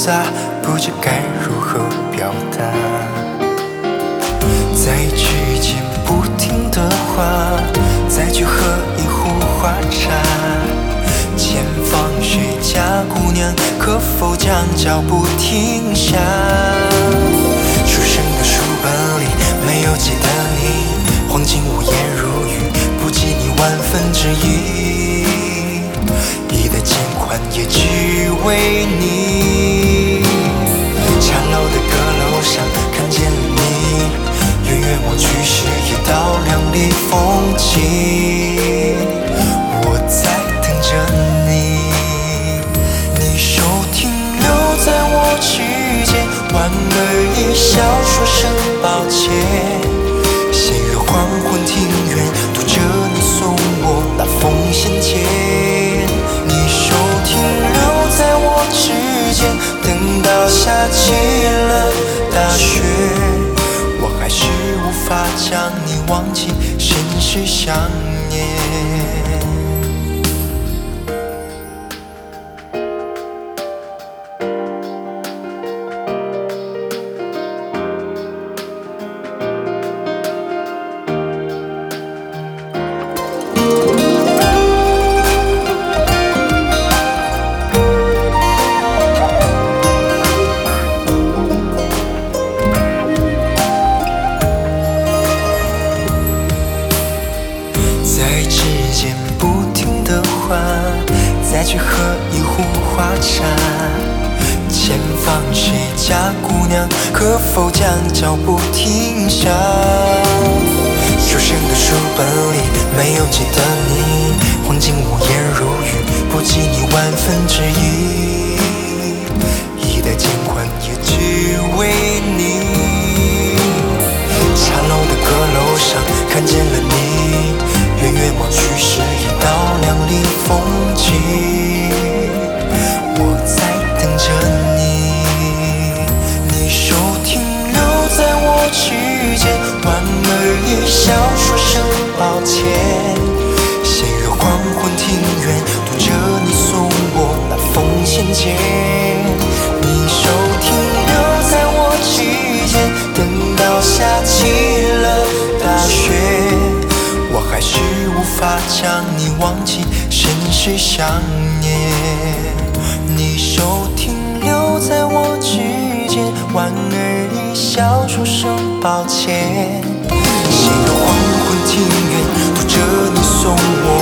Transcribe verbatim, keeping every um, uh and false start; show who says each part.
Speaker 1: 杂，不知该如何表达。在指尖不停的画，再去喝一壶花茶。前方谁家姑娘，可否将脚步停下？书生的书本里没有记得你，黄金无言如雨，不及你万分之一。一的肩宽也只为你。茶楼的阁楼上看见了你，远远望去是一道亮丽风景。我在等着你，你手停留在我指尖，莞尔一笑，说声抱歉。斜月黄昏庭院，读着你送我那封信笺。你手停留在我指尖，等到下起了大雪，我还是无法将你忘记，甚是想念。在指尖不停的画，再去喝一壶花茶。前方谁家姑娘，可否将脚步停下？书生的书本里没有记得你，黄金无言如雨，不及你万分之一。一的肩宽也只为你。茶楼的阁楼上看见了你，远远望去是一道亮丽风景。我在等着你，你手停留在我指尖，莞尔一笑，说声抱歉。斜月黄昏庭院，读着你送我那封信笺。你手停留在我指尖，等到下起了大雪，我还是无法将你忘记，甚是想念。你手停留在我指尖，莞尔一笑，说声抱歉。斜月黄昏庭院，读着你送我